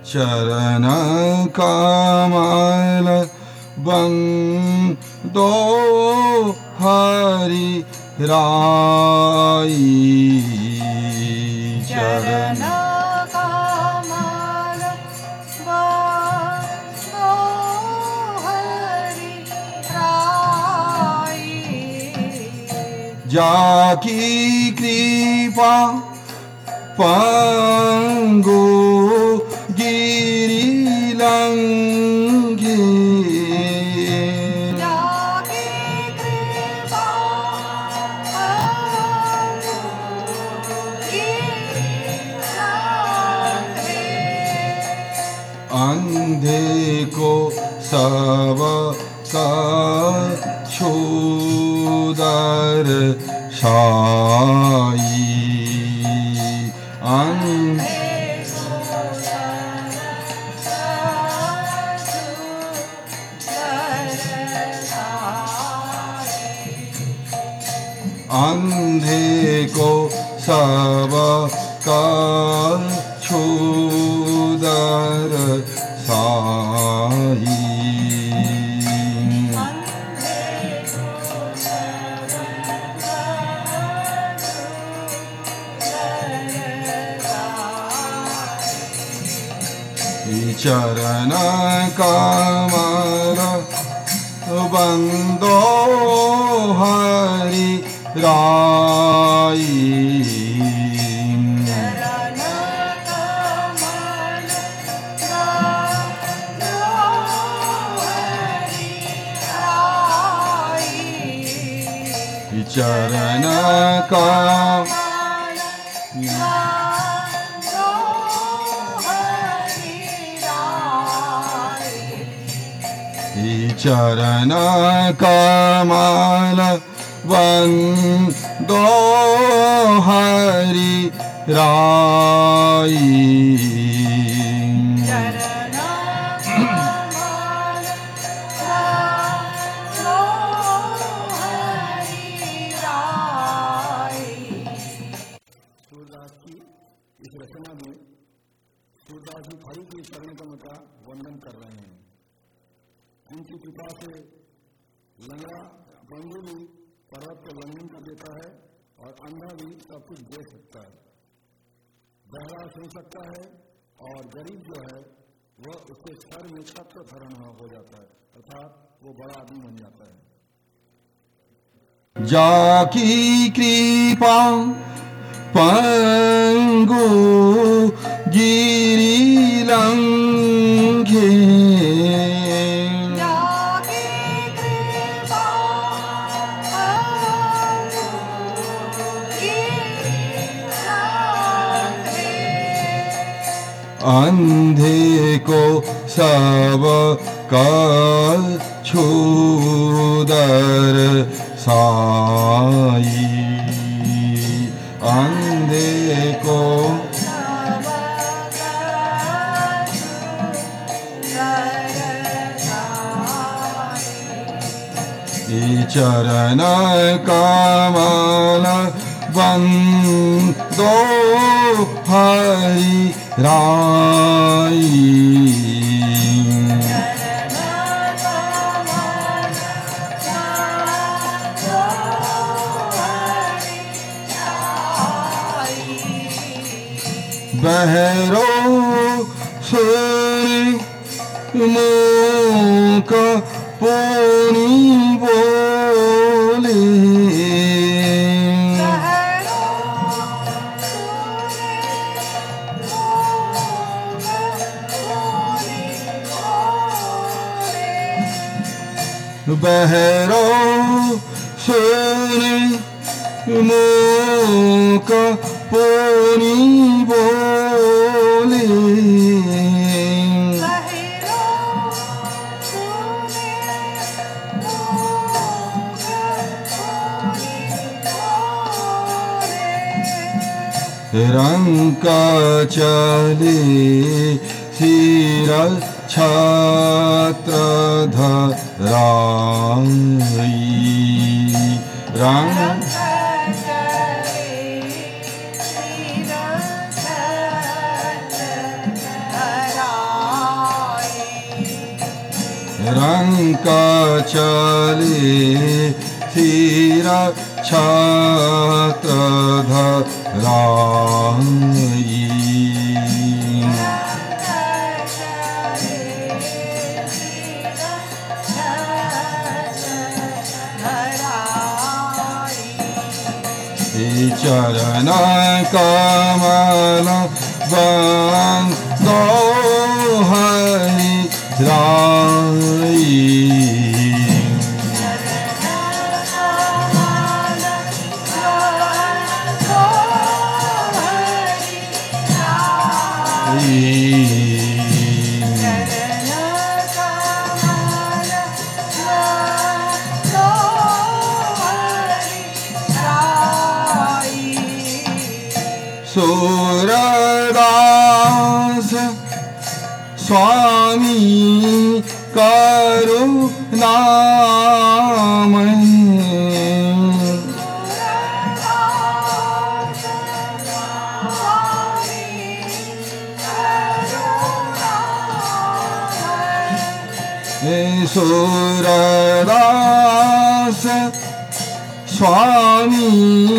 चरण कमल बंदो हरि राई। चरण कमल बंदो हरि राई। जाकी कृपा पंगु गिरि लंघे। जाकी कृपा पंगु गिरि लंघे। अंधे को सब कछु दर्शाई। अंधे को सब कछु दर्शाई। चरण कमल बंदो हरि राई। चरण कमल बंदो हरि राई। चरण कमल चरण कमल बंदो हरि राई। चरण कमल बंदो हरि राई। सूरदास की इस रचना में सूरदास जी हरि के शरण कमल का वर्णन कर रहे हैं। उनकी कृपा से लंगड़ा बंधु भी पर्वत को लंघन कर देता है और अंधा भी सब कुछ देख सकता है, बहरा सुन सकता है और गरीब जो है वह उसके सर में छत्र धरण हो जाता है, अर्थात वो बड़ा आदमी बन जाता है। जाकी कृपा पंगु गिरि लंघे। अंधे को सब कछु दर्शाई। अंधे को चरण कमल बंदो हरि राई। बहरो सुन मूक पुनि बोले। बहरो सुन मूक पुनि बोले। रंग चले सिर छत्र धराई। रंग धराई। रंग चले सिर छत्र धराई चरण कमल बंदो हरि राई सूरदास स्वामी करुणामय सूरदास स्वामी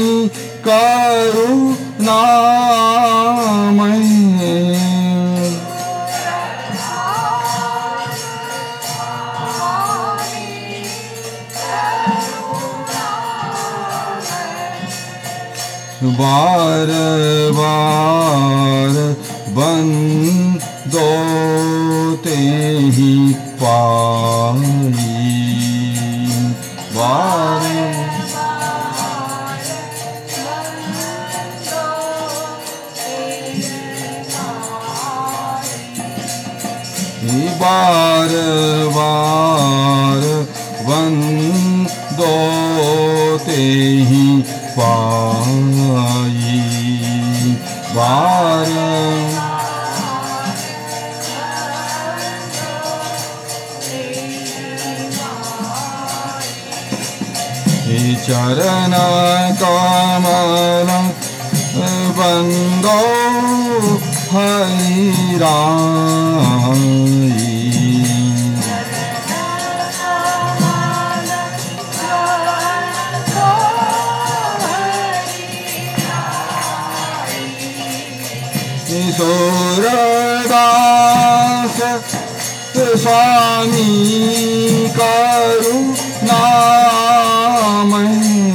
करुणामय बार बार बंदो ते ही पाई बार बार बार बंदो ते ही पाई बार चरण कमल बंदो हरि राई सूरदास स्वामी करुणामय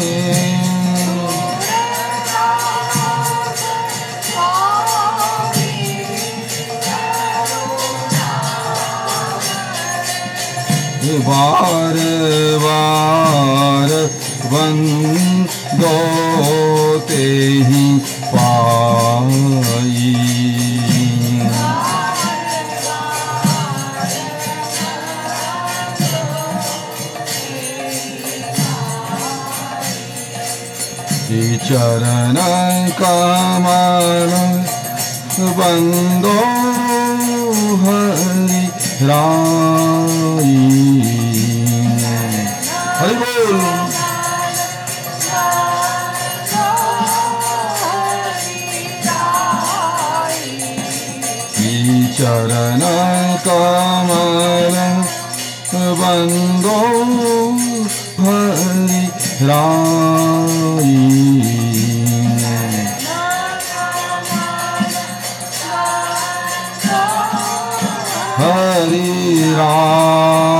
बार बार बंदो ते ही पाई चरण कमल बंदो हरि राई हरि बोल चरण कमल बंदो हरि राई हरि राम